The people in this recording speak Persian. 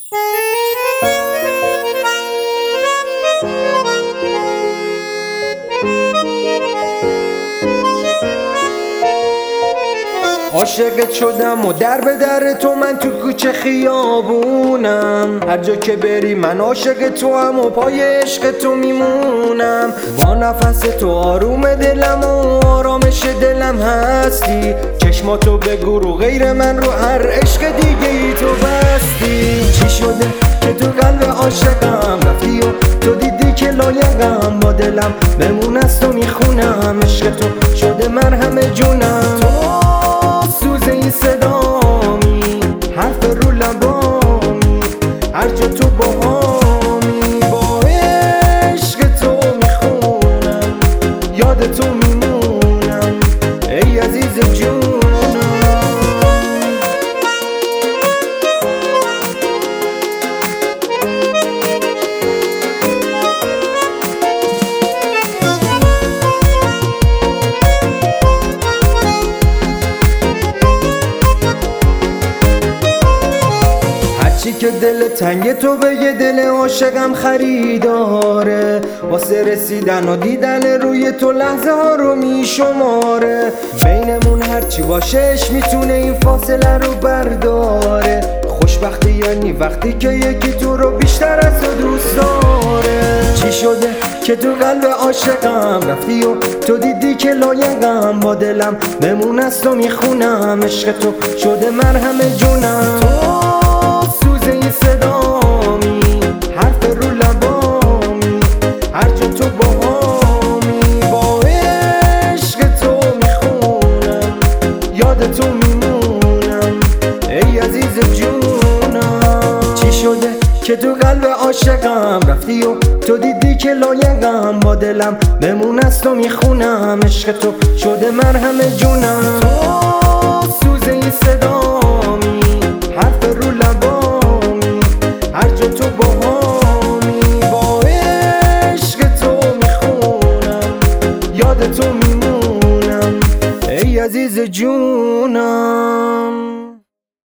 عاشقت شدم و در به در تو من تو کوچه خیابونم، هر جا که بری من عاشق تو هم و پای عشق تو میمونم. با نفس تو آروم دلم و آرامش دلم هستی، چشماتو بگو رو غیر من رو هر عشق دیگه ای تو بستی. چی شده که تو قلب عاشقم رفتی و تو دیدی که لایقم، با دلم بمون از تو میخونم، عشق تو شده مرهم جونم. سوزه ای صدامی، حرف رو لبامی، هر جا تو باهامی، با عشق تو میخونم، یاد تو میمونم ای عزیز جونم. چی که دل تنگ تو به یه دل عاشقم خریداره، واسه رسیدن و دیدن روی تو لحظه ها رو میشماره. بینمون هرچی باشش میتونه این فاصله رو برداره. خوشبختی یعنی وقتی که یکی تو رو بیشتر از تو دوست داره. چی شده که تو قلب عاشقم رفتی و تو دیدی که لایقم، با دلم بمون از تو میخونم، عشق تو شده مرهم جونم. سوزه ای صدامی، حرف رو لبامی، هر جا تو باهامی، با عشق تو میخونم، یاد تو میمونم ای عزیز جونم. چی شده که تو قلب عاشقم رفتی و تو دیدی که لایقم، با دلم بمون از تو میخونم، عشق تو شده مرهم جونم. سوزه ای صدامی، حرف رو لبامی، هر جا تو باهامی، با عشق تو میخونم، یاد تو میمونم ای عزیز جون.